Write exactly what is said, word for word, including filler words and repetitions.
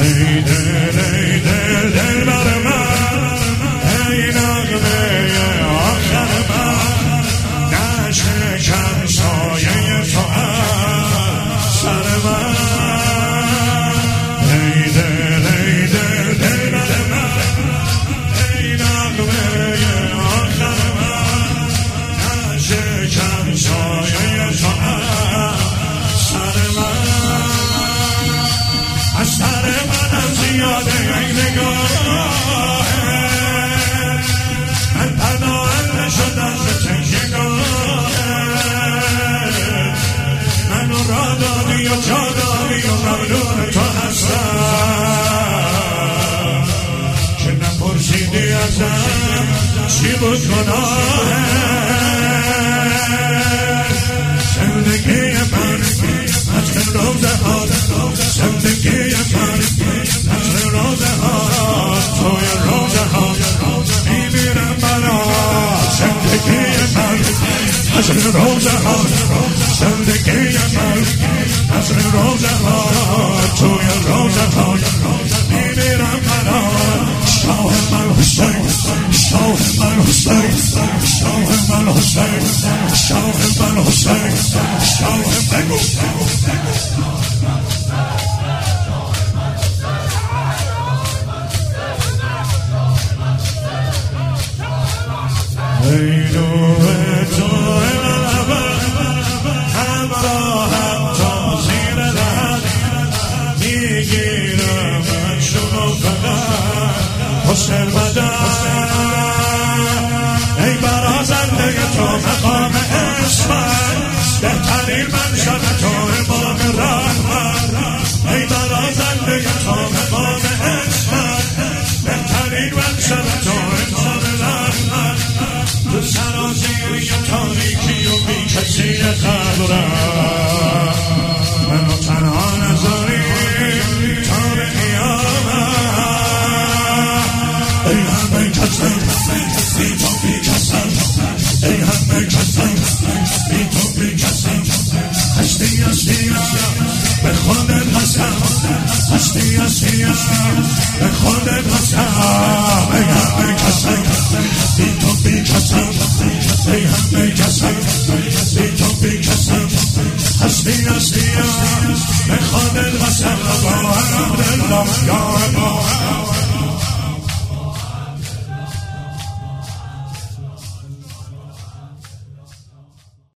ای دل ای دل دل بر من، ای نغمه آخر من، نشکن سایه تو از سر من. ای دل ای دل دل بر من، ای نغمه آخر من، نشکن سایه تو از سر من. از سر منم زیاده ای نگاه، من پناهنده شدم به چشمگاه، منو را دادی و جا دادی و ممنون تو هستم که نپرسیدی ازم چی بود گناه. زندگی من از روزه ها، زندگی من از روزه ها، توی روزه ها میمیرم برا. زندگی من از روزه ها، زندگی من از روزه ها، توی روزه ها میمیرم برا. شاه من حسین، شاه من حسین، شاه من حسین، شاه من حسین، شاه بگو ای نور تو همراهم تا زیر لحد میگیرم شما فقط حسین مدد. ای برازنده تو مقام عصمت، بهترین منشأ تو امام رحمت. ای برازنده تو مقام عصمت، بهترین منشأ تو امام رحمت. تو سرازیری تاریکی و بی کسی قبرم، منو تنها نذاری تا به قیامت. ای همه کسم بی تو بی کسم، ای همه کسم بی تو بی کسم. هستی هستی به خودت قسم، هستی هستی به خودت قسم. ای همه کسم بی تو بی کسم، ای همه کسم بی تو بی کسم. هستی هستی به خودت قسم. یا عبدالله یا عبدالله